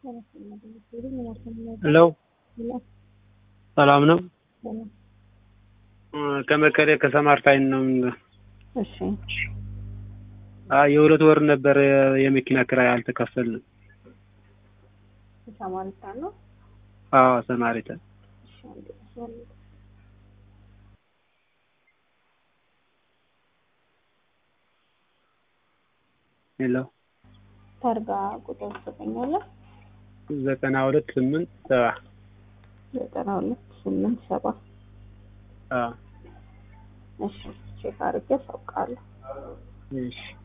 ሄሎ ሰላም ነው። ከመከለ ከሰማርታይን ነው። እሺ የሁለት ወር ነበር የመኪና ክራይ አልተከፈልንም። ሰማርታን ነው? ሰማርታን። ሄሎ ታርጋ ቁጥር ትሰጠኛለህ? 92870 92870 እሺ ቼክ አድርጌ አሳውቃለሁ። እሺ